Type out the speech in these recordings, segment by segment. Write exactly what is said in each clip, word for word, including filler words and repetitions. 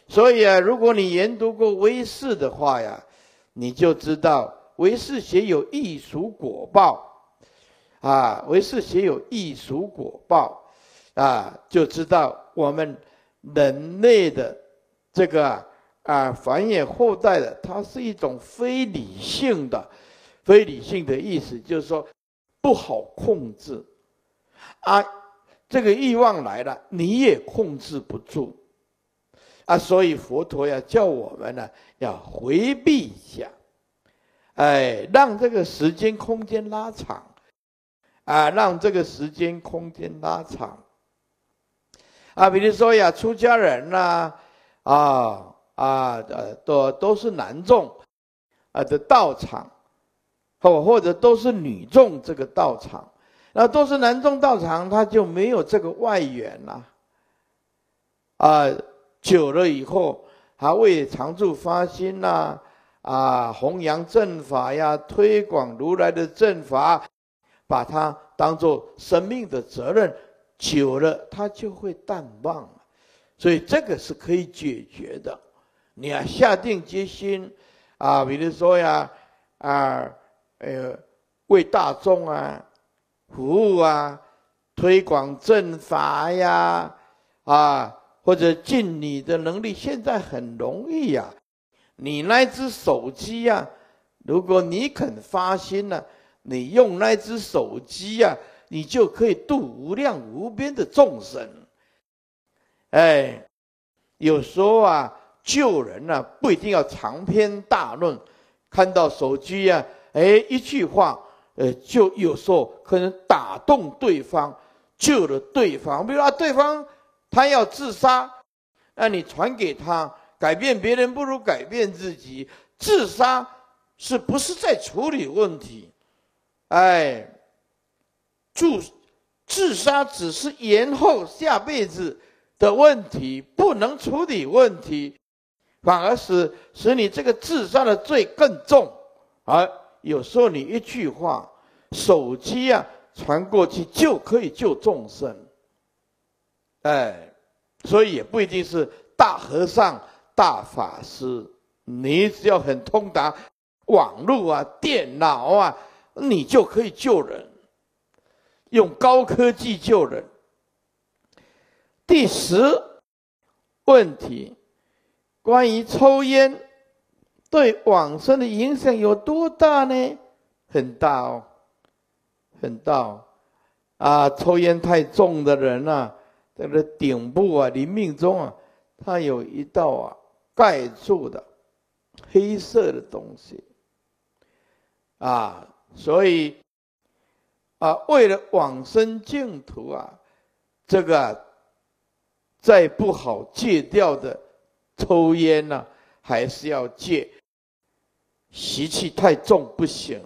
所以啊，如果你研读过唯识的话呀，你就知道唯识学有异熟果报啊，唯识学有异熟果报啊，就知道我们人类的这个啊繁衍后代的，它是一种非理性的，非理性的意思就是说不好控制啊，这个欲望来了，你也控制不住。啊，所以佛陀要叫我们呢，要回避一下，哎，让这个时间空间拉长，啊，让这个时间空间拉长，啊，比如说呀，出家人呐、啊，啊啊呃，都都是男众啊的道场，或或者都是女众这个道场，那都是男众道场，他就没有这个外缘啦，啊。久了以后，还为常住发心呐、啊，啊，弘扬正法呀，推广如来的正法，把它当作生命的责任，久了它就会淡忘了。所以这个是可以解决的。你要下定决心啊，比如说呀，啊，呃，为大众啊服务啊，推广正法呀，啊。或者尽你的能力，现在很容易呀、啊。你那只手机呀、啊，如果你肯发心呢、啊，你用那只手机呀、啊，你就可以度无量无边的众生。哎，有时候啊，救人啊，不一定要长篇大论，看到手机呀、啊，哎，一句话，呃，就有时候可能打动对方，救了对方。比如说对方。他要自杀，那你传给他，改变别人不如改变自己。自杀是不是在处理问题？哎，自自杀只是延后下辈子的问题，不能处理问题，反而使使你这个自杀的罪更重。而有时候你一句话，手机啊传过去就可以救众生。哎，所以也不一定是大和尚、大法师，你只要很通达网络啊、电脑啊，你就可以救人，用高科技救人。第十问题，关于抽烟对往生的影响有多大呢？很大哦，很大哦。啊，抽烟太重的人啊，这个顶部啊，临命终啊，它有一道啊盖住的黑色的东西啊，所以啊，为了往生净土啊，这个、啊、再不好戒掉的抽烟呢、啊，还是要戒，习气太重不行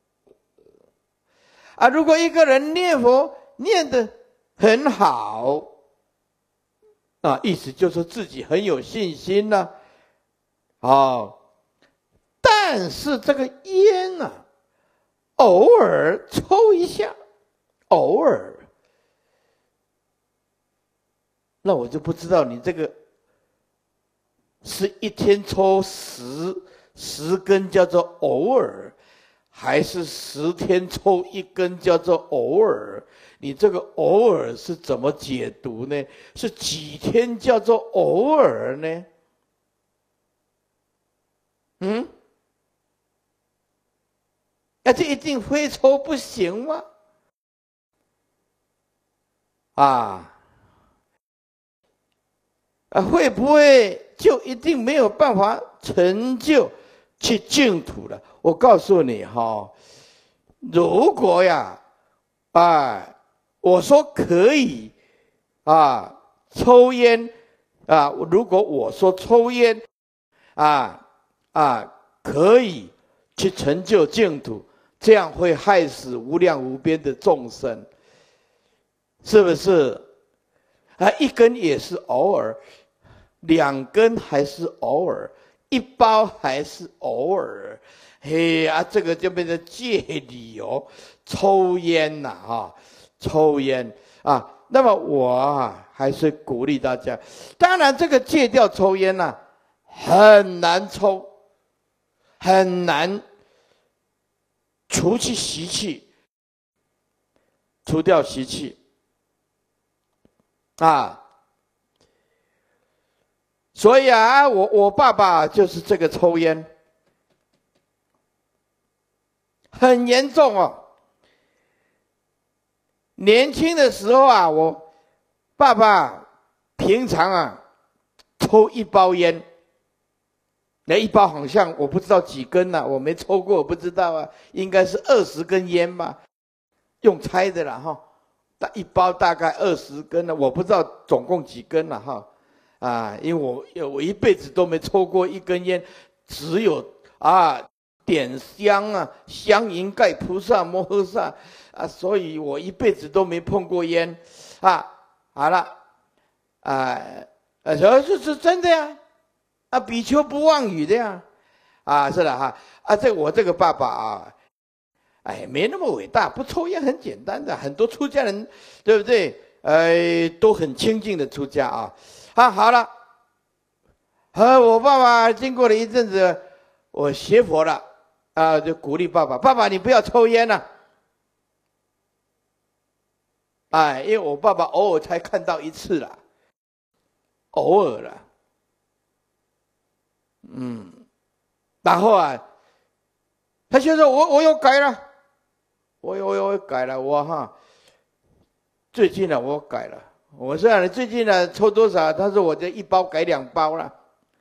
啊。如果一个人念佛念得很好啊，意思就是说自己很有信心呢、啊，哦，但是这个烟啊，偶尔抽一下，偶尔，那我就不知道你这个是一天抽十十根叫做偶尔，还是十天抽一根叫做偶尔？你这个偶尔是怎么解读呢？是几天叫做偶尔呢？嗯？那这一定非抽不行吗？啊，啊，会不会就一定没有办法成就去净土了？我告诉你哈，如果呀，啊，我说可以啊，抽烟啊，如果我说抽烟啊啊可以去成就净土，这样会害死无量无边的众生，是不是？啊，一根也是偶尔，两根还是偶尔，一包还是偶尔。嘿啊，这个就变成戒理由，抽烟呐、啊，啊，抽烟啊， 那么我啊，还是鼓励大家。当然，这个戒掉抽烟呐、啊，很难抽，很难除去习气，除掉习气啊。所以啊，我我爸爸就是这个抽烟，很严重哦。年轻的时候啊，我爸爸平常啊抽一包烟，那一包好像我不知道几根呢、啊，我没抽过，我不知道啊，应该是二十根烟吧，用猜的啦哈，大一包大概二十根呢，我不知道总共几根了哈，啊，因为我我一辈子都没抽过一根烟，只有啊点香啊，香迎盖菩萨摩诃萨。啊，所以我一辈子都没碰过烟，啊，好了，啊，呃，这是是真的呀，啊，比丘不妄语的呀，啊，是的哈，啊，这我这个爸爸啊，哎，没那么伟大，不抽烟很简单的，很多出家人，对不对？呃，都很清净的出家啊，啊，好了，和我爸爸经过了一阵子，我学佛了，啊，就鼓励爸爸，爸爸你不要抽烟了、啊。哎，因为我爸爸偶尔才看到一次啦，偶尔啦，嗯，然后啊，他就说我我又改了，我我我改了，我哈，最近呢我改了，我说你最近呢抽多少？他说我这一包改两包了，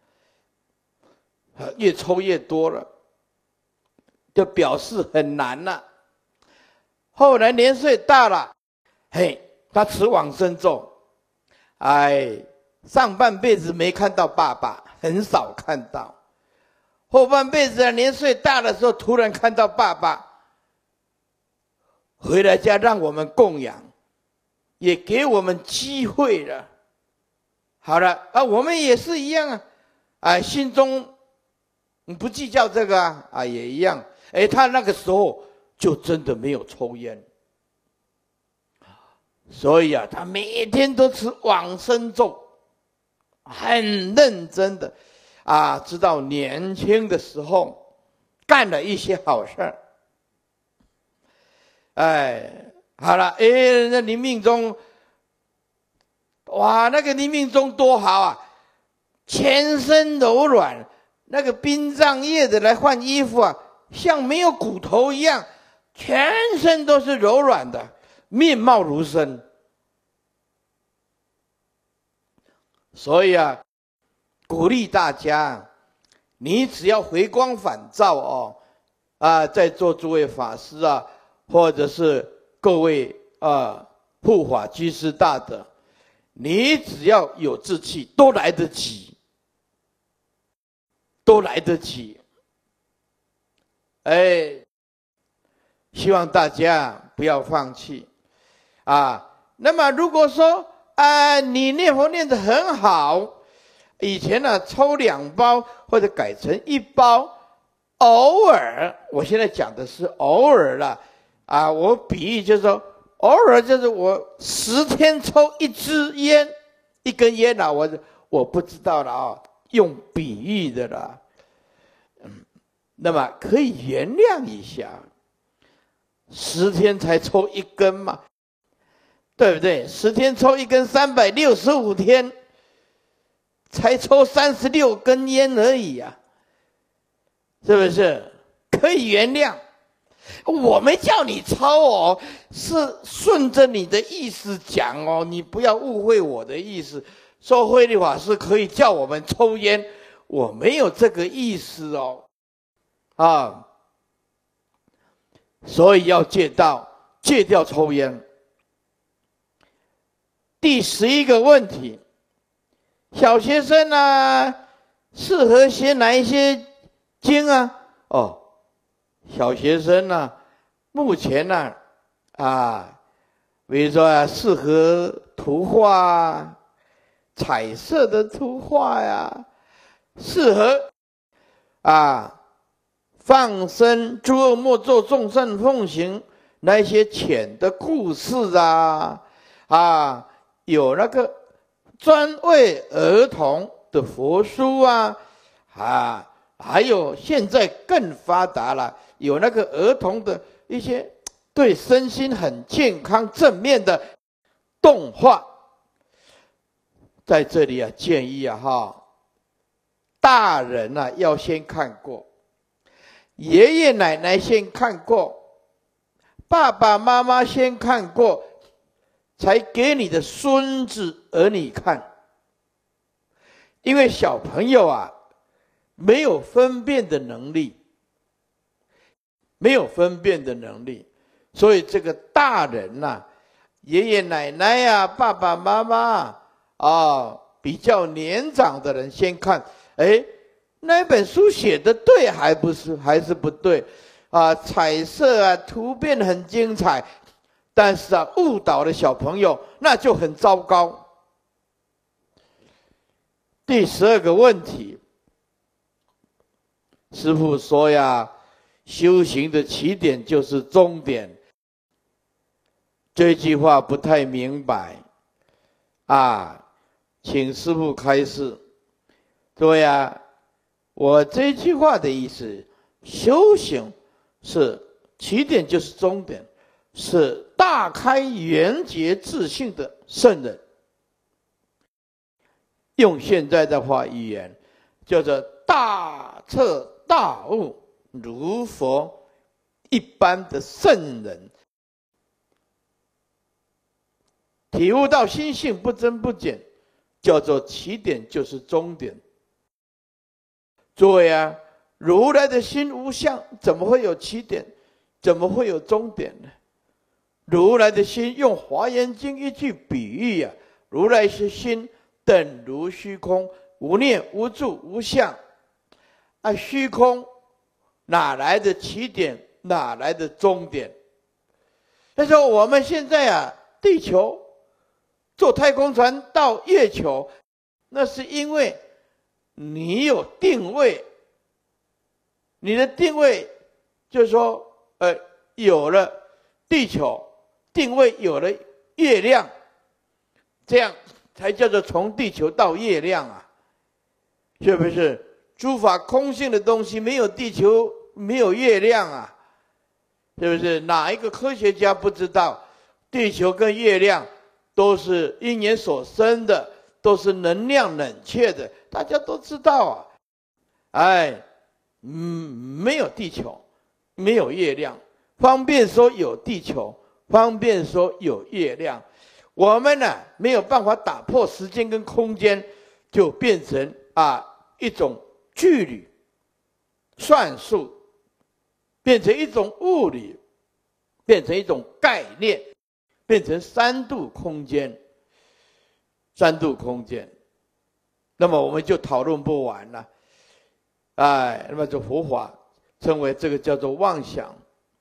越抽越多了，就表示很难了。后来年岁大了。嘿，他持往生咒，哎，上半辈子没看到爸爸，很少看到。后半辈子啊，年岁大的时候，突然看到爸爸，回来家让我们供养，也给我们机会了。好了啊，我们也是一样啊，啊，心中不计较这个啊，啊也一样。哎，他那个时候就真的没有抽烟。所以啊，他每天都持往生咒，很认真的，啊，直到年轻的时候干了一些好事儿。哎，好了，哎，那临命终，哇，那个临命终多好啊，全身柔软，那个殡葬业的来换衣服啊，像没有骨头一样，全身都是柔软的。面貌如生，所以啊，鼓励大家，你只要回光返照哦，啊，在座诸位法师啊，或者是各位啊护法居士大德，你只要有志气，都来得及，都来得及。哎，希望大家不要放弃。啊，那么如果说啊，你念佛念得很好，以前呢抽两包或者改成一包，偶尔，我现在讲的是偶尔了，啊，我比喻就是说，偶尔就是我十天抽一支烟，一根烟啊，我我不知道了啊，用比喻的啦，嗯，那么可以原谅一下，十天才抽一根嘛。对不对？十天抽一根，三百六十五天才抽三十六根烟而已啊，是不是？可以原谅。我没叫你抽哦，是顺着你的意思讲哦，你不要误会我的意思。说慧律法师可以叫我们抽烟，我没有这个意思哦，啊，所以要戒掉，戒掉抽烟。第十一个问题，小学生呢、啊，适合学哪一些经啊？哦，小学生呢、啊，目前呢、啊，啊，比如说啊，适合图画、彩色的图画呀，适合啊放生、诸恶莫作、众善奉行那些浅的故事啊。 啊，有那个专为儿童的佛书啊，啊，还有现在更发达了，有那个儿童的一些对身心很健康正面的动画。在这里啊，建议啊哈，大人啊要先看过，爷爷奶奶先看过，爸爸妈妈先看过，才给你的孙子儿女看。因为小朋友啊，没有分辨的能力，没有分辨的能力，所以这个大人呐、啊，爷爷奶奶呀、啊，爸爸妈妈啊。啊，比较年长的人先看，哎，那本书写的对还不是还是不对？啊，彩色啊，图片很精彩，但是啊，误导了小朋友，那就很糟糕。第十二个问题，师父说呀，修行的起点就是终点，这句话不太明白啊。请师父开示。对呀，我这句话的意思，修行是起点就是终点，是大开圆觉自性的圣人。用现在的话语言，叫做大彻大悟，如佛一般的圣人，体悟到心性不增不减。叫做起点就是终点。诸位啊，如来的心无相，怎么会有起点？怎么会有终点呢？如来的心用《华严经》一句比喻啊，如来是心等如虚空，无念无住无相。啊，虚空哪来的起点？哪来的终点？他说我们现在啊，地球坐太空船到月球，那是因为你有定位，你的定位就是说，呃，有了地球，定位有了月亮，这样才叫做从地球到月亮啊，是不是？诸法空性的东西没有地球，没有月亮啊，是不是？哪一个科学家不知道，地球跟月亮都是因缘所生的，都是能量冷却的，大家都知道啊。哎，嗯，没有地球，没有月亮，方便说有地球，方便说有月亮。我们呢、啊、没有办法打破时间跟空间，就变成啊一种距离算术，变成一种物理，变成一种概念，变成三度空间，三度空间，那么我们就讨论不完了。哎，那么这佛法称为这个叫做妄想。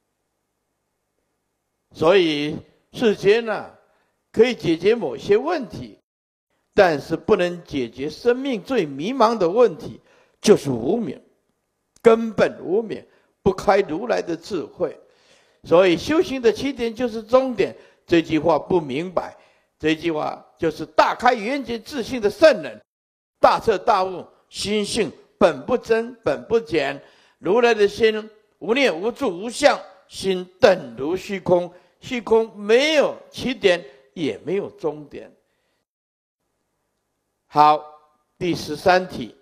所以世间呢、啊，可以解决某些问题，但是不能解决生命最迷茫的问题，就是无明，根本无明，不开如来的智慧。所以修行的起点就是终点，这句话不明白，这句话就是大开圆觉自性的圣人，大彻大悟，心性本不增本不减，如来的心无念无住无相，心等如虚空，虚空没有起点也没有终点。好，第十三题，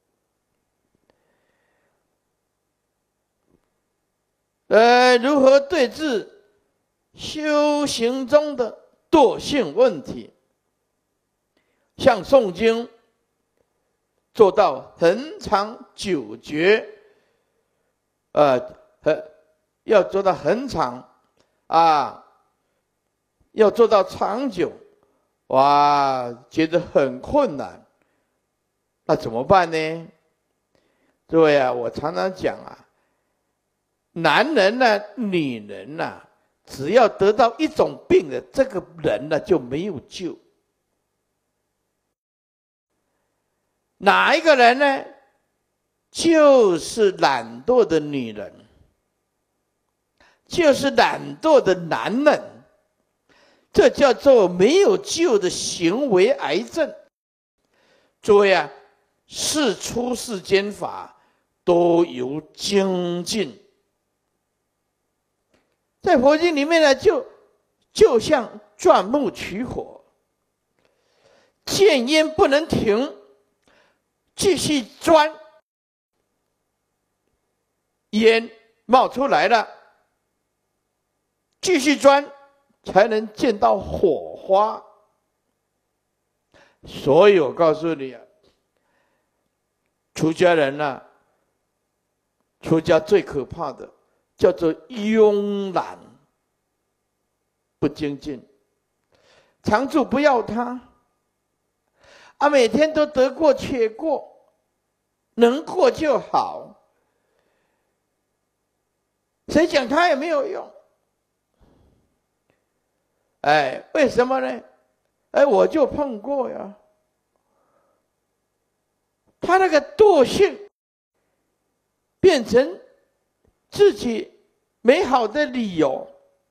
呃，如何对治修行中的惰性问题？像诵经做到恒常久觉，呃，要做到恒常啊，要做到长久，哇，觉得很困难，那怎么办呢？各位啊，我常常讲啊，男人呢、啊，女人呐、啊，只要得到一种病的这个人呢、啊，就没有救。哪一个人呢？就是懒惰的女人，就是懒惰的男人。 这叫做没有救的行为癌症。诸位啊，是出世间法都由精进。在佛经里面呢，就就像钻木取火，见烟不能停，继续钻，烟冒出来了，继续钻，才能见到火花。所以我告诉你啊，出家人啊，出家最可怕的叫做慵懒不精进，常住不要他啊，每天都得过且过，能过就好，谁讲他也没有用。哎，为什么呢？哎，我就碰过呀。他那个惰性变成自己美好的理由，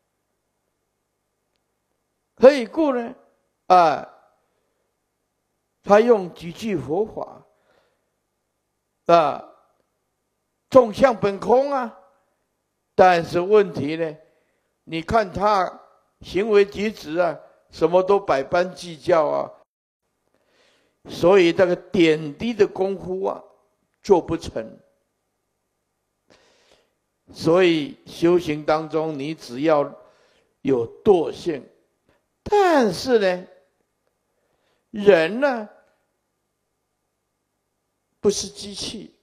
何以故呢？啊，他用几句佛法啊，众相本空啊，但是问题呢，你看他行为举止啊，什么都百般计较啊，所以这个点滴的功夫啊做不成。所以修行当中，你只要有惰性，但是呢，人呢不是机器，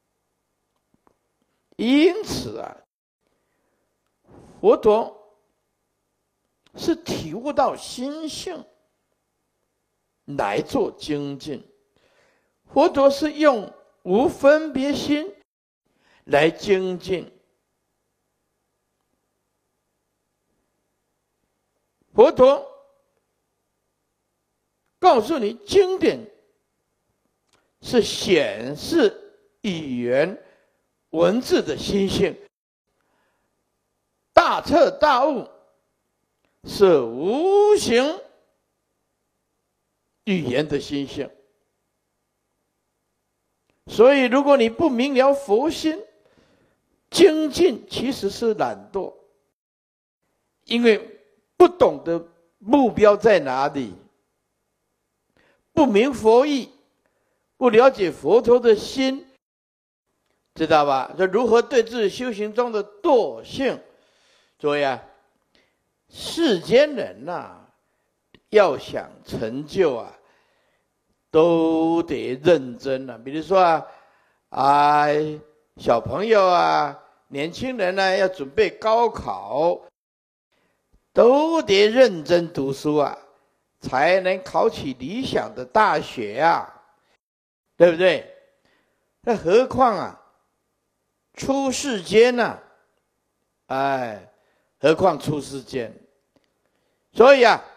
因此啊，佛陀是体悟到心性来做精进。佛陀是用无分别心来精进。佛陀告诉你，经典是显示语言文字的心性，大彻大悟是无形语言的心性。所以如果你不明了佛心，精进其实是懒惰，因为不懂得目标在哪里，不明佛意，不了解佛陀的心，知道吧？这如何对治修行中的惰性？诸位啊，世间人呐、啊，要想成就啊，都得认真啊。比如说啊，啊，小朋友啊，年轻人呢、啊，要准备高考，都得认真读书啊，才能考取理想的大学啊，对不对？那何况啊，出世间呐、啊，哎，何况出世间？所以啊，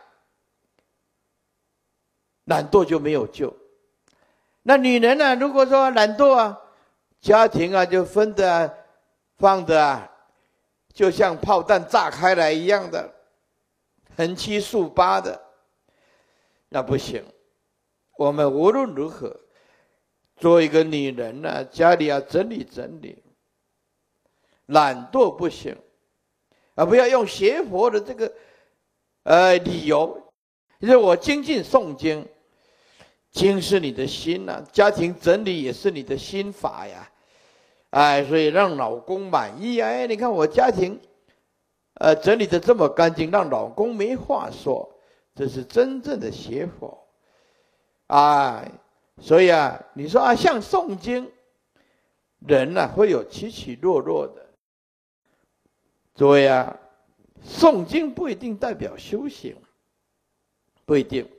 懒惰就没有救。那女人呢、啊，如果说懒惰啊，家庭啊就分的、啊、放的啊，就像炮弹炸开来一样的，横七竖八的，那不行。我们无论如何，做一个女人呢、啊，家里要整理整理，懒惰不行，啊，不要用邪佛的这个呃理由，就是我精进诵经。经是你的心呐、啊，家庭整理也是你的心法呀，哎，所以让老公满意啊！哎，你看我家庭，呃，整理的这么干净，让老公没话说，这是真正的邪佛，啊，所以啊，你说啊，像诵经，人呢、啊、会有起起落落的，诸位啊，诵经不一定代表修行，不一定。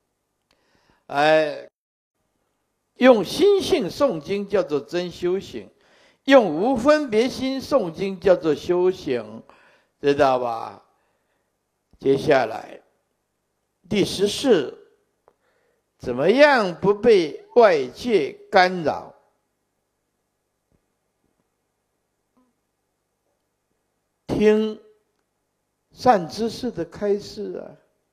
哎，用心性诵经叫做真修行，用无分别心诵经叫做修行，知道吧？接下来第十四，怎么样不被外界干扰？听善知识的开示啊，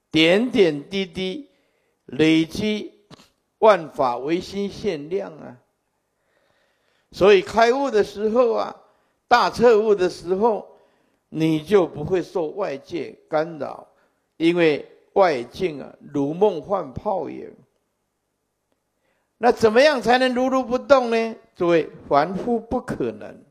点点滴滴累积万法唯心限量啊。所以开悟的时候啊，大彻悟的时候，你就不会受外界干扰，因为外境啊，如梦幻泡影。那怎么样才能如如不动呢？诸位，凡夫不可能，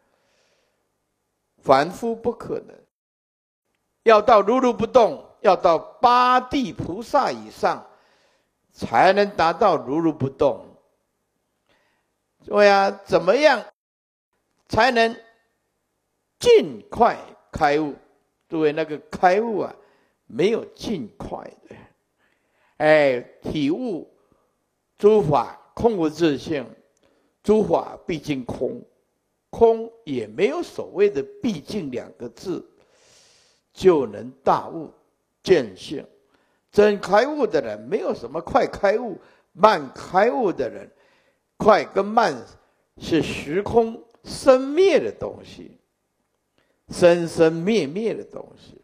凡夫不可能。要到如如不动，要到八地菩萨以上，才能达到如如不动。诸位啊，怎么样才能尽快开悟？诸位，那个开悟啊，没有尽快的。哎，体悟诸法空无自性，诸法毕竟空，空也没有所谓的毕竟两个字，就能大悟见性。真开悟的人，没有什么快开悟、慢开悟的人，快跟慢是时空生灭的东西，生生灭灭的东西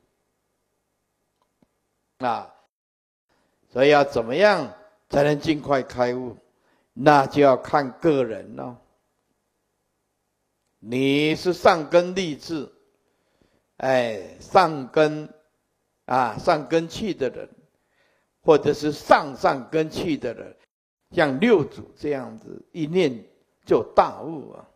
啊。所以要怎么样才能尽快开悟？那就要看个人了。你是上根立志，哎，上根啊，上根器的人，或者是上上根器的人，像六祖这样子，一念就大悟啊。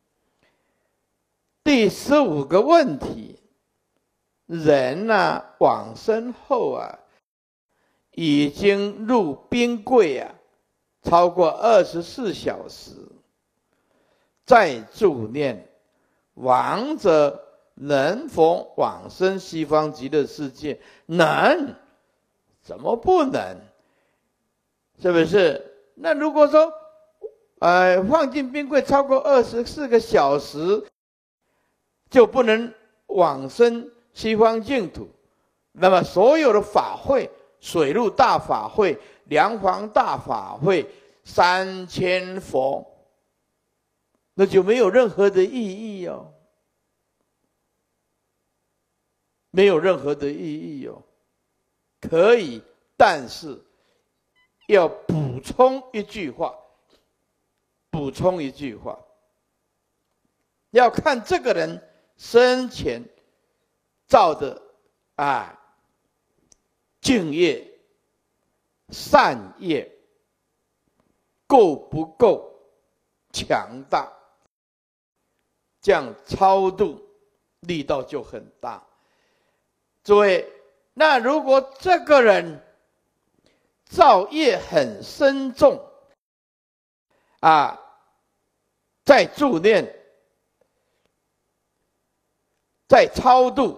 第十五个问题，人啊，往生后啊，已经入冰柜啊，超过二十四小时，再助念，亡者能否往生西方极乐世界？能，怎么不能？是不是？那如果说，呃，放进冰柜超过二十四个小时，就不能往生西方净土，那么所有的法会，水陆大法会、梁皇大法会、三千佛，那就没有任何的意义哦，没有任何的意义哦。可以，但是要补充一句话，补充一句话，要看这个人生前造的啊净业、善业够不够强大，这样超度力道就很大。诸位，那如果这个人造业很深重啊，在助念、在超度，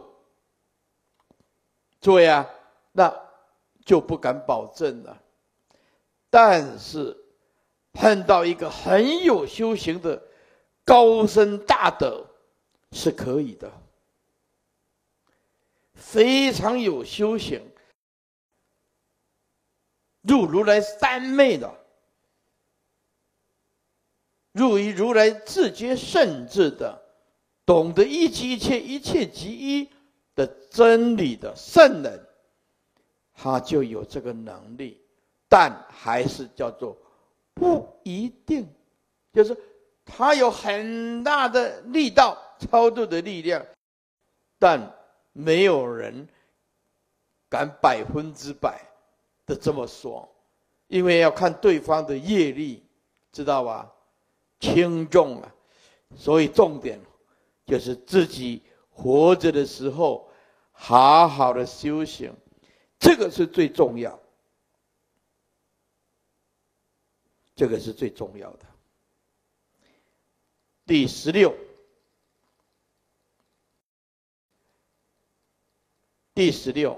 诸位啊，那就不敢保证了。但是碰到一个很有修行的高僧大德是可以的，非常有修行，入如来三昧的，入于如来自觉圣智的，懂得一即一切，一切即一的真理的圣人，他就有这个能力，但还是叫做不一定，就是他有很大的力道，超度的力量，但没有人敢百分之百的这么说，因为要看对方的业力，知道吧？轻重啊，所以重点就是自己活着的时候，好好的修行，这个是最重要，这个是最重要的。第十六，第十六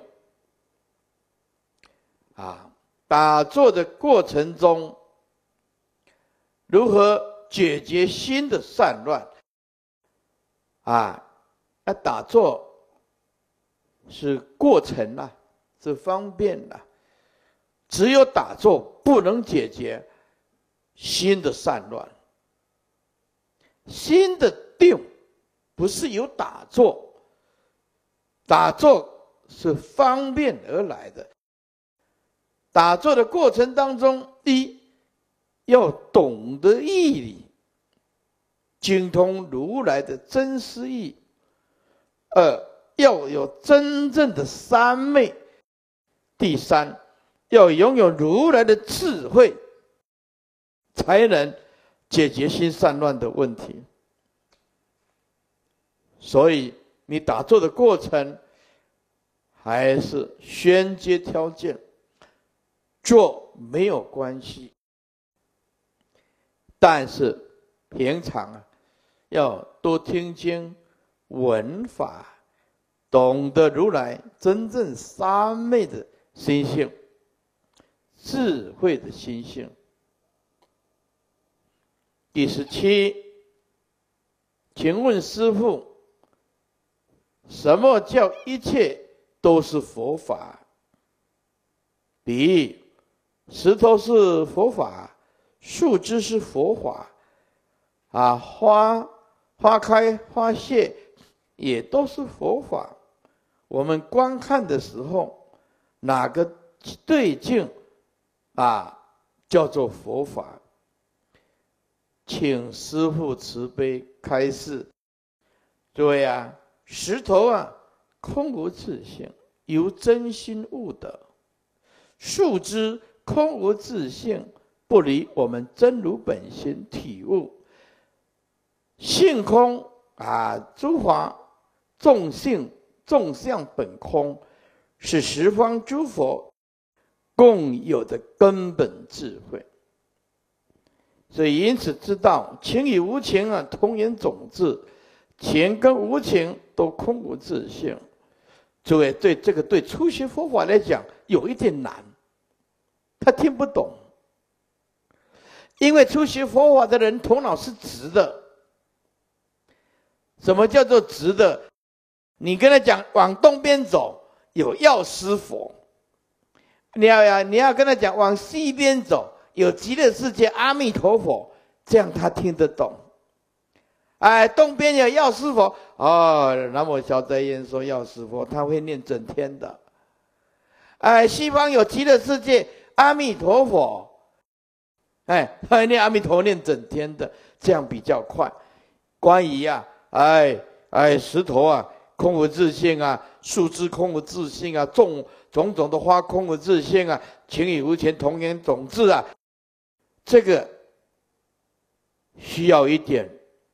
啊，打坐的过程中，如何解决心的散乱啊？那打坐是过程啊，是方便啊，只有打坐不能解决心的散乱。心的定不是由打坐，打坐是方便而来的， 打坐的过程当中，一要懂得义理，精通如来的真实义；二要有真正的三昧；第三，要拥有如来的智慧，才能解决心散乱的问题。所以你打坐的过程还是先决条件，做没有关系，但是平常啊要多听经闻法，懂得如来真正三昧的心性，智慧的心性。第十七，请问师父，什么叫一切都是佛法？比喻石头是佛法，树枝是佛法，啊，花花开花谢也都是佛法。我们观看的时候，哪个对境啊叫做佛法？请师父慈悲开示。诸位啊，石头啊，空无自性，由真心悟得；树枝空无自性，不离我们真如本心体悟。性空啊，诸法众性众相本空，是十方诸佛共有的根本智慧。所以因此知道情与无情啊，同源种质，情跟无情都空无自性。诸位，对这个对初学佛法来讲有一点难，他听不懂，因为初学佛法的人头脑是直的。什么叫做直的？你跟他讲往东边走有药师佛，你要呀，你要跟他讲往西边走有极乐世界阿弥陀佛，这样他听得懂。哎，东边有药师佛，哦，南无小斋言说药师佛，他会念整天的。哎，西方有极乐世界阿弥陀佛，哎，他会念阿弥陀念整天的，这样比较快。关于啊，哎哎，石头啊，空无自性啊，树枝空无自性啊，种种种的花空无自性啊，情与无情同源种质啊，这个需要一点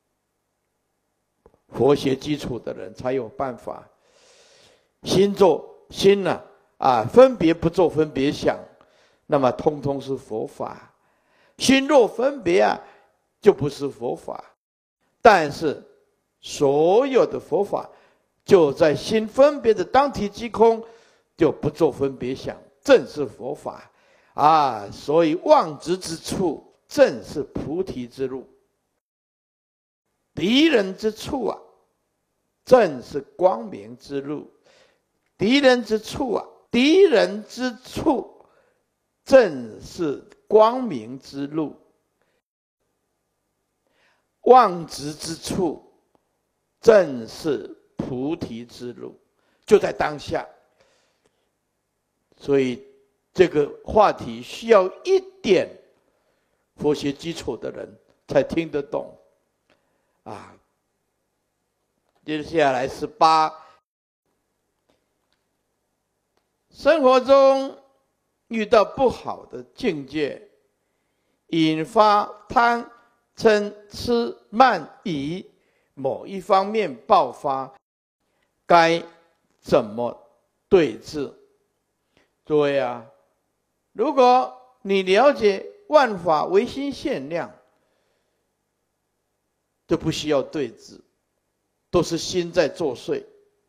佛学基础的人才有办法。心做心呢啊，分别不做分别想，那么通通是佛法。心若分别啊，就不是佛法。但是所有的佛法就在心分别的当体即空，就不做分别想，正是佛法啊。所以妄执之处，正是菩提之路；敌人之处啊，正是光明之路；敌人之处啊，敌人之处，正是光明之路；妄执之处，正是菩提之路，就在当下。所以这个话题需要一点佛学基础的人才听得懂啊。接下来十八，生活中遇到不好的境界，引发贪嗔痴慢疑某一方面爆发，该怎么对治？诸位啊，如果你了解万法唯心限量，就不需要对治，都是心在作祟。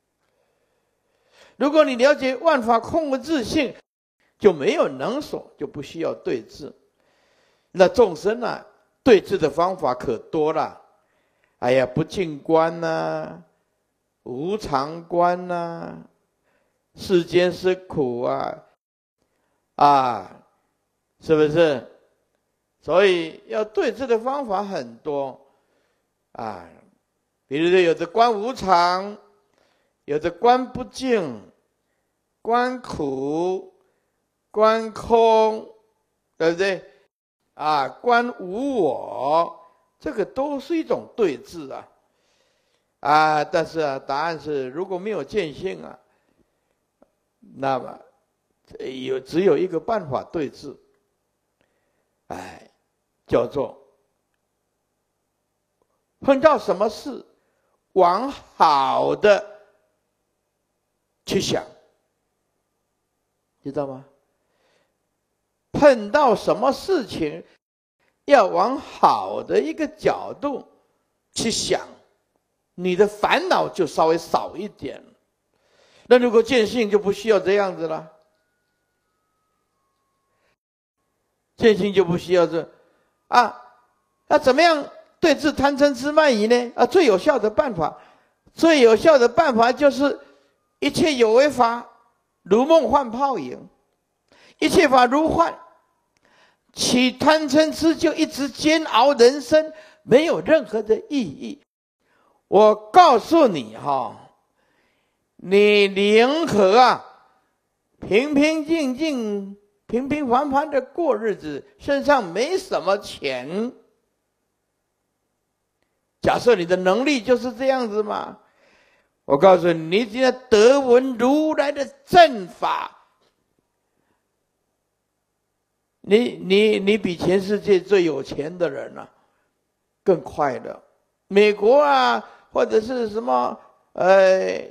如果你了解万法空无自性，就没有能所，就不需要对治。那众生啊，对治的方法可多了。哎呀，不净观呐、啊，无常观呐、啊，世间是苦啊，啊，是不是？所以要对治的方法很多啊。比如说，有的观无常，有的观不净，观苦， 观空，对不对？啊，观无我，这个都是一种对治啊。啊，但是啊，答案是如果没有见性啊，那么有只有一个办法对治，哎，叫做碰到什么事，往好的去想，知道吗？碰到什么事情，要往好的一个角度去想，你的烦恼就稍微少一点。那如果见性就不需要这样子了，见性就不需要这啊，那怎么样对治贪嗔痴慢疑呢？啊，最有效的办法，最有效的办法就是一切有为法如梦幻泡影，一切法如幻，起贪嗔痴就一直煎熬人生，没有任何的意义。我告诉你哈，你宁可啊平平静静、平平凡凡的过日子，身上没什么钱。假设你的能力就是这样子嘛，我告诉你，你只要得闻如来的正法，你你你比全世界最有钱的人啊更快乐。美国啊，或者是什么呃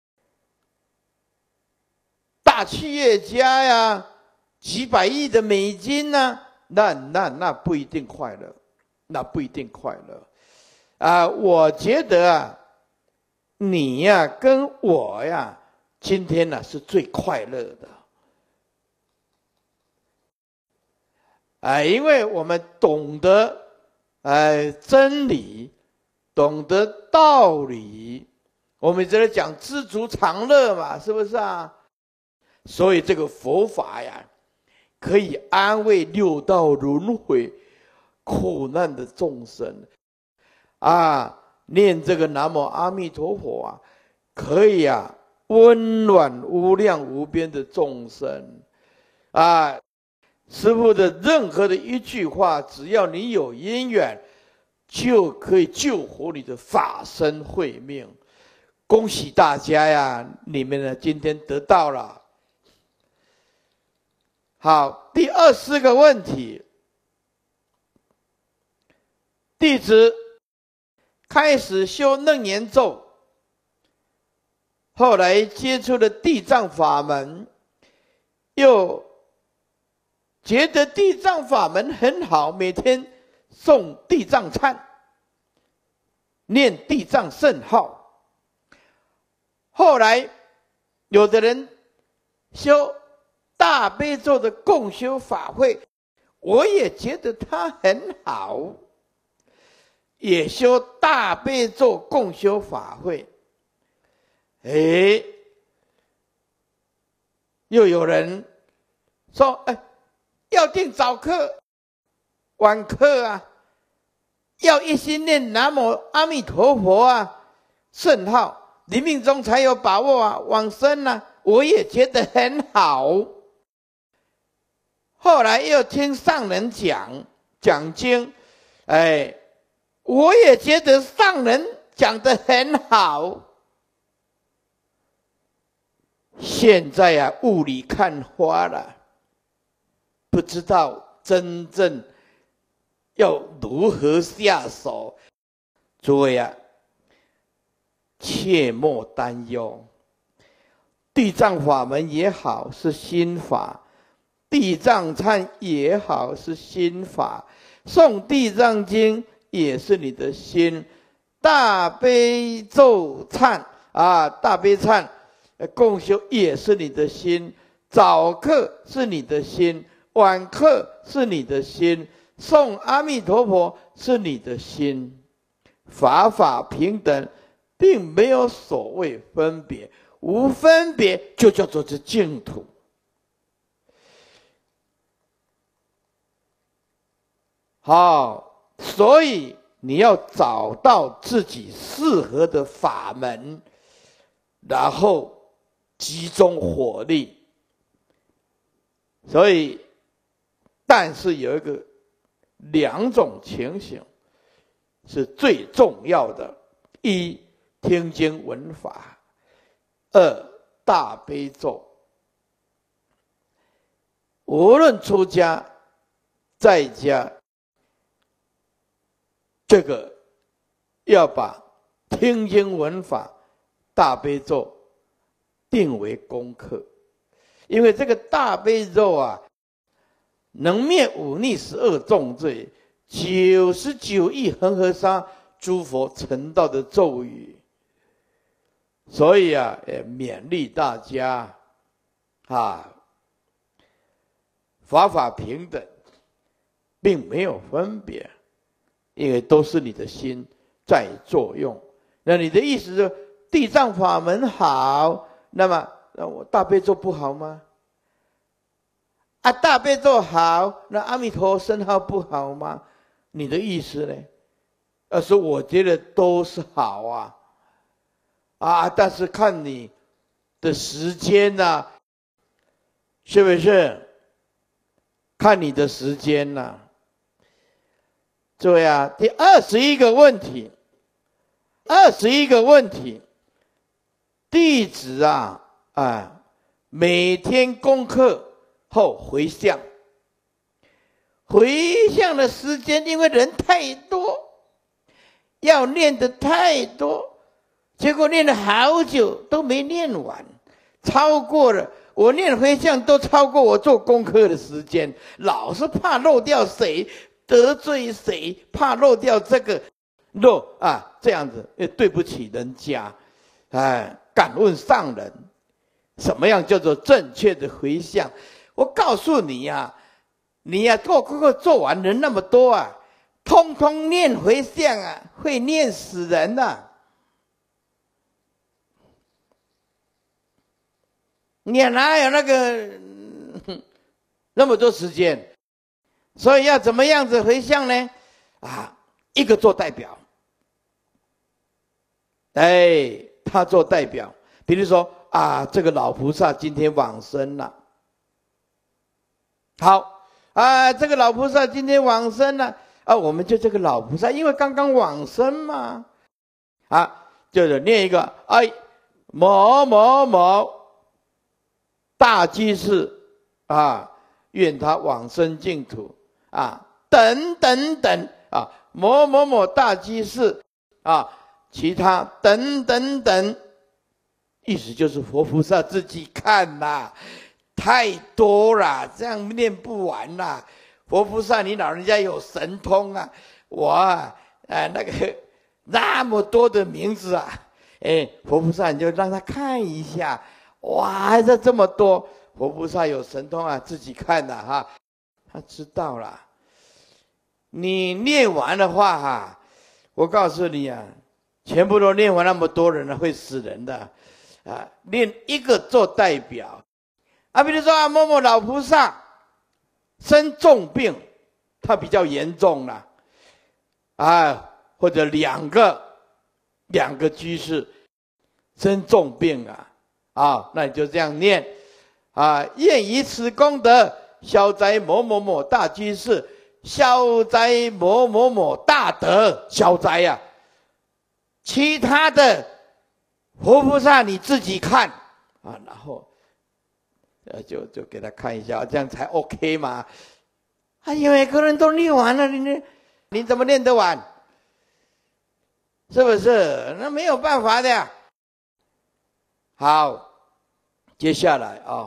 大企业家呀，几百亿的美金呢、啊，那那那不一定快乐，那不一定快乐啊！我觉得啊，你呀、啊、跟我呀，今天呢、啊、是最快乐的。啊，因为我们懂得，哎，真理，懂得道理，我们这里讲知足常乐嘛，是不是啊？所以这个佛法呀，可以安慰六道轮回苦难的众生，啊，念这个南无阿弥陀佛啊，可以啊，温暖无量无边的众生，啊。师父的任何的一句话，只要你有因缘，就可以救活你的法身慧命。恭喜大家呀！你们呢，今天得到了。好，第二十个问题，弟子开始修楞严咒，后来接触了地藏法门，又觉得地藏法门很好，每天诵地藏忏，念地藏圣号。后来有的人修大悲咒的共修法会，我也觉得它很好，也修大悲咒共修法会。哎，又有人说，哎，要订早课、晚课啊，要一心念南无阿弥陀佛啊，圣号，临命中才有把握啊，往生啊，我也觉得很好。后来又听上人讲讲经，哎，我也觉得上人讲得很好。现在啊，雾里看花了。不知道真正要如何下手，诸位啊，切莫担忧。地藏法门也好，是心法；地藏忏也好，是心法；诵地藏经也是你的心；大悲咒忏啊，大悲忏共修也是你的心；早课是你的心。晚课是你的心，诵阿弥陀佛是你的心，法法平等，并没有所谓分别，无分别就叫做这净土。好，所以你要找到自己适合的法门，然后集中火力。 所以，但是有一个两种情形是最重要的：一、听经闻法；二、大悲咒。无论出家在家，这个要把听经闻法、大悲咒定为功课，因为这个大悲咒啊，能灭忤逆十二重罪，九十九亿恒河沙诸佛成道的咒语。所以啊，也勉励大家啊，法法平等，并没有分别，因为都是你的心在作用。那你的意思是地藏法门好，那么那我大悲咒不好吗？啊，大悲咒好，那阿弥陀圣号不好吗？你的意思呢？而是我觉得都是好啊，啊，但是看你的时间呐、啊，是不是？看你的时间呐、啊。对啊，第二十一个问题，二十一个问题，弟子啊啊，每天功课后回向，回向的时间，因为人太多，要念的太多，结果念了好久都没念完，超过了我念回向都超过我做功课的时间，老是怕漏掉谁，得罪谁，怕漏掉这个漏啊，这样子也对不起人家，哎，敢问上人，什么样叫做正确的回向？我告诉你呀、啊，你呀、啊、做功课做完人那么多啊，通通念回向啊，会念死人的、啊。你哪有那个那么多时间？所以要怎么样子回向呢？啊，一个做代表，哎，他做代表，比如说啊，这个老菩萨今天往生了，好啊，这个老菩萨今天往生了啊，我们就这个老菩萨，因为刚刚往生嘛，啊，就是念一个哎，某某某大居士啊，愿他往生净土啊，等等等啊，某某某大居士啊，其他等等等，意思就是佛菩萨自己看啦，太多了，这样念不完啦。佛菩萨，你老人家有神通啊，我啊，呃、那个那么多的名字啊，哎，佛菩萨你就让他看一下。哇，这这么多，佛菩萨有神通啊，自己看的哈，他知道了。你念完的话哈，我告诉你啊，全部都念完，那么多人呢，会死人的啊！念一个做代表啊，比如说啊，某某老菩萨生重病，他比较严重了啊，或者两个两个居士生重病啊。啊，那你就这样念啊！愿以此功德消灾某某某大居士，消灾某某某大德消灾呀、啊。其他的佛菩萨你自己看啊，然后呃就就给他看一下，这样才 OK 嘛。哎呀，每个人都念完了，你你怎么念得完？是不是？那没有办法的呀。好，接下来啊，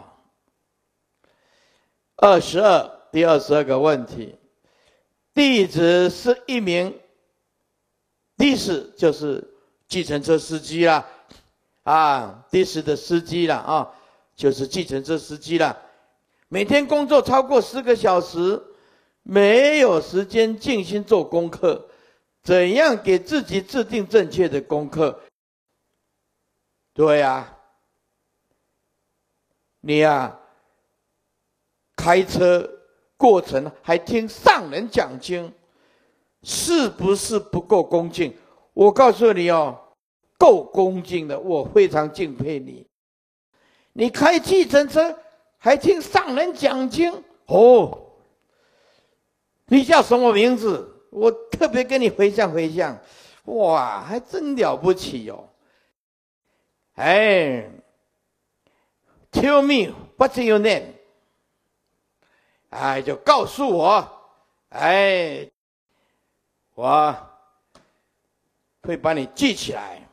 二十二，第二十二个问题，弟子是一名的士，就是计程车司机啦，啊，的士的司机啦，啊，就是计程车司机啦，每天工作超过四个小时，没有时间静心做功课，怎样给自己制定正确的功课？对呀、啊。你呀、啊，开车过程还听上人讲经，是不是不够恭敬？我告诉你哦，够恭敬的，我非常敬佩你。你开计程车还听上人讲经哦。你叫什么名字？我特别跟你回向回向。哇，还真了不起哦！哎 ，Tell me what's your name？ 哎，就告诉我，哎，我会把你记起来。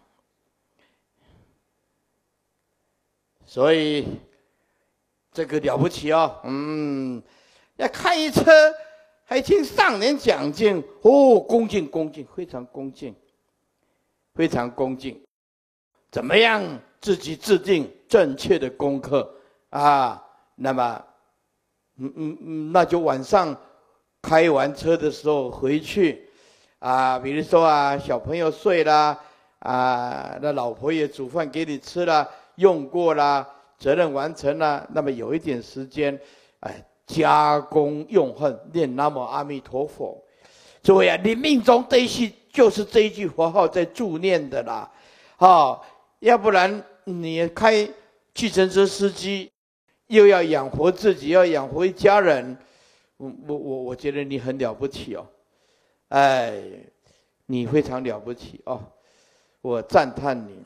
所以这个了不起哦，嗯，要开一车。还听上人讲经哦，恭敬恭敬，非常恭敬，非常恭敬。怎么样自己制定正确的功课啊？那么，嗯嗯嗯，那就晚上开完车的时候回去啊，比如说啊，小朋友睡啦，啊，那老婆也煮饭给你吃了，用过啦，责任完成了，那么有一点时间，哎。加功用恨，念南无阿弥陀佛。诸位啊，你命中这一句就是这一句佛号在助念的啦，好，要不然你开计程车司机，又要养活自己，要养活一家人，我我我我觉得你很了不起哦，哎，你非常了不起哦，我赞叹你。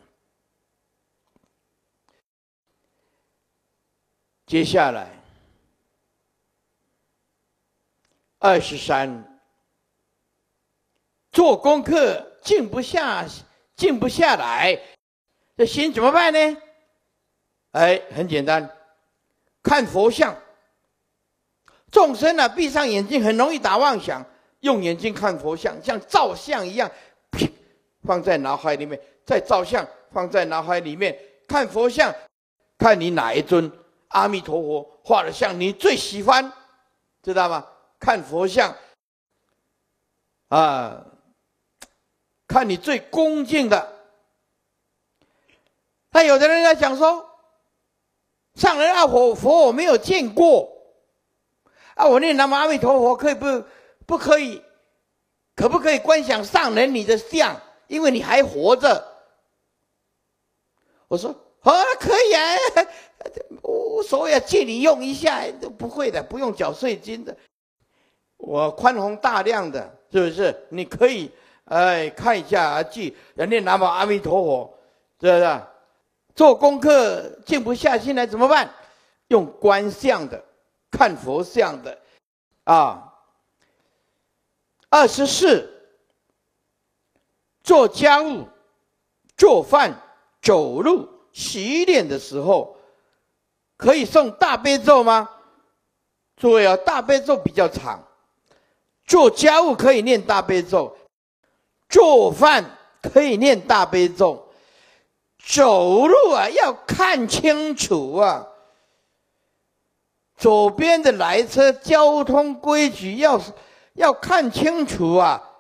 接下来。二十三，做功课静不下，静不下来，这心怎么办呢？哎，很简单，看佛像。众生啊，闭上眼睛很容易打妄想，用眼睛看佛像，像照相一样，放在脑海里面，再照相放在脑海里面，看佛像，看你哪一尊阿弥陀佛画的像你最喜欢，知道吗？看佛像，啊，看你最恭敬的。那有的人在讲说，上人啊，佛佛我没有见过，啊，我念南无阿弥陀佛可以不不可以？可不可以观想上人你的像？因为你还活着。我说啊，可以啊，无所谓啊，借你用一下，不会的，不用缴税金的。我宽宏大量的，是不是？你可以，哎，看一下啊，记，念南无阿弥陀佛，是不是？做功课静不下心来怎么办？用观相的，看佛像的，啊。二十四，做家务、做饭、走路、洗脸的时候，可以诵大悲咒吗？诸位啊，大悲咒比较长。做家务可以念大悲咒，做饭可以念大悲咒，走路啊要看清楚啊，左边的来车交通规矩要要看清楚啊，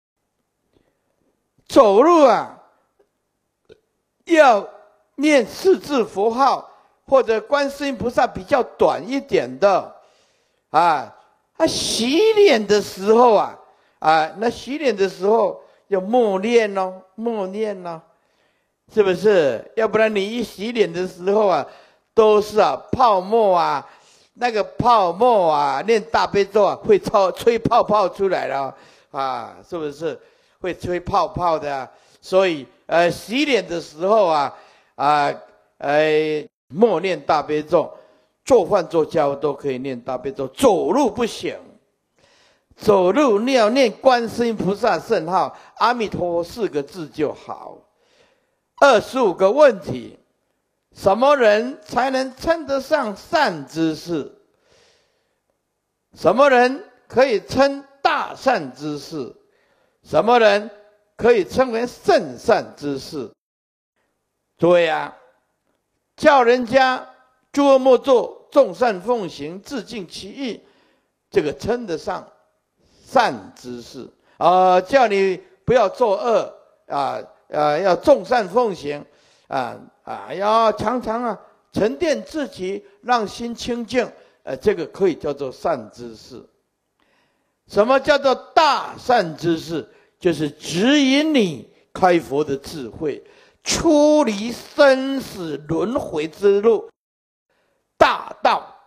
走路啊要念四字佛号或者观世音菩萨比较短一点的啊。他洗脸的时候啊，啊，那洗脸的时候要默念哦，默念哦，是不是？要不然你一洗脸的时候啊，都是啊泡沫啊，那个泡沫啊，念大悲咒啊，会超吹泡泡出来了啊，是不是？会吹泡泡的啊，所以呃，洗脸的时候啊，啊，呃，默念大悲咒。做饭做家务都可以念大悲咒，走路不行。走路你要念观世音菩萨圣号、阿弥陀佛四个字就好。二十五个问题，什么人才能称得上善知识？什么人可以称大善知识？什么人可以称为圣善知识？对呀、啊，叫人家诸恶莫作，众善奉行，自尽其意，这个称得上善知识啊、呃！叫你不要作恶啊，呃，要众善奉行啊啊，要常常啊沉淀自己，让心清净，呃，这个可以叫做善知识。什么叫做大善知识？就是指引你开佛的智慧，出离生死轮回之路。大道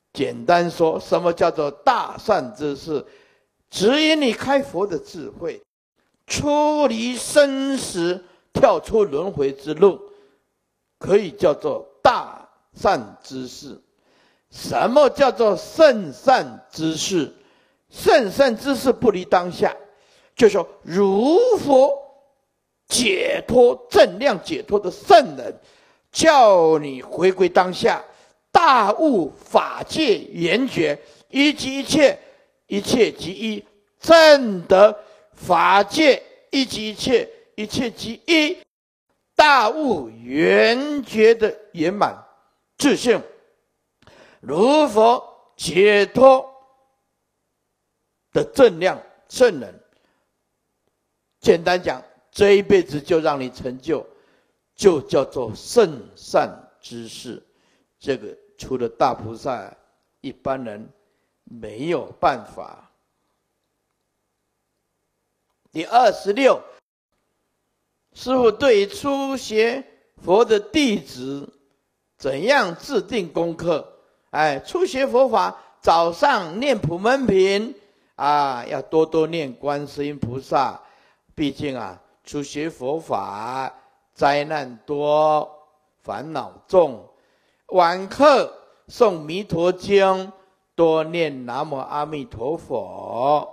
简单说，什么叫做大善知识？指引你开佛的智慧，出离生死，跳出轮回之路，可以叫做大善知识。什么叫做圣善知识？圣善知识不离当下，就是说如佛解脱正量解脱的圣人，叫你回归当下，大悟法界圆觉，一即一切，一切即一，正得法界一即一切，一切即一，大悟圆觉的圆满自性，如佛解脱的正量圣人。简单讲，这一辈子就让你成就，就叫做圣善知识。这个除了大菩萨，一般人没有办法。第二十六，师父对于初学佛的弟子怎样制定功课？哎，初学佛法，早上念普门品啊，要多多念观世音菩萨。毕竟啊，初学佛法，灾难多，烦恼重。晚课诵弥陀经，多念南无阿弥陀佛。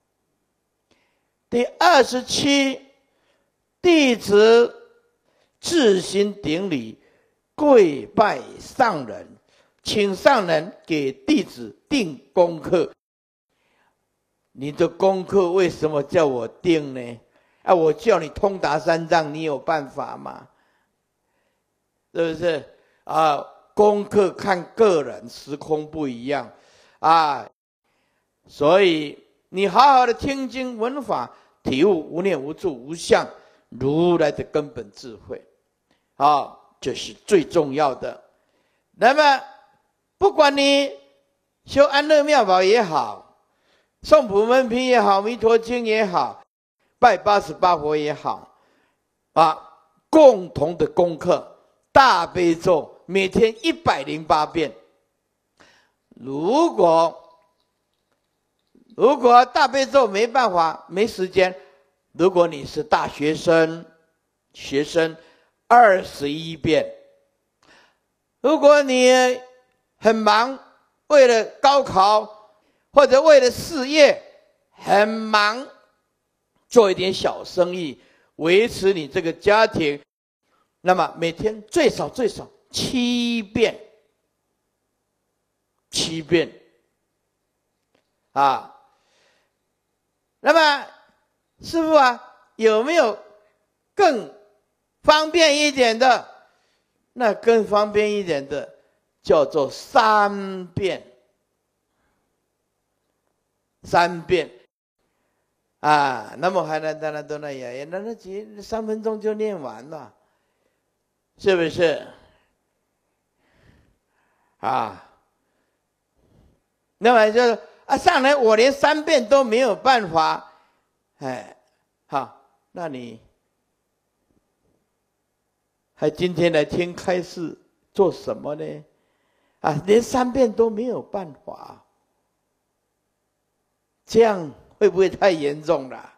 第二十七，弟子自行顶礼，跪拜上人，请上人给弟子定功课。你的功课为什么叫我定呢？啊，我叫你通达三藏，你有办法吗？是不是啊？功课看个人，时空不一样啊，所以你好好的听经闻法，体悟无念无住无相如来的根本智慧啊，这是最重要的。那么不管你修安乐妙法也好，诵普门品也好，弥陀经也好，拜八十八佛也好啊，共同的功课大悲咒每天一百零八遍。如果如果大悲咒没办法没时间，如果你是大学生学生二十一遍。如果你很忙，为了高考或者为了事业很忙，做一点小生意维持你这个家庭，那么每天最少最少七遍，七遍啊。那么师父啊，有没有更方便一点的？那更方便一点的叫做三遍，三遍啊。那么还能当然都那样，那那几三分钟就念完了，是不是？啊，那么就是啊，上来我连三遍都没有办法，哎，好，那你还今天来听开示做什么呢？啊，连三遍都没有办法，这样会不会太严重了？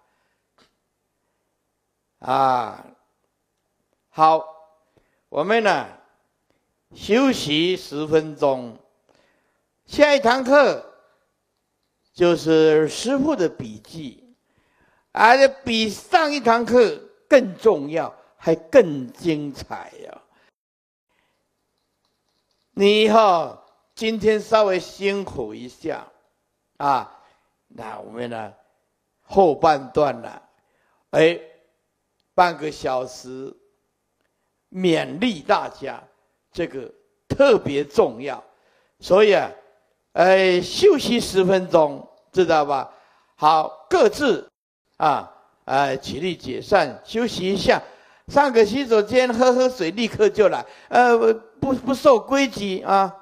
啊，好，我们呢休息十分钟，下一堂课就是师父的笔记，而且比上一堂课更重要，还更精彩呀、啊！你哈、哦、今天稍微辛苦一下啊，那我们呢后半段呢，哎，半个小时勉励大家，这个特别重要，所以啊，哎，休息十分钟，知道吧？好，各自啊，哎，起立解散，休息一下。上个洗手间喝喝水，立刻就来。呃，不不受规矩啊。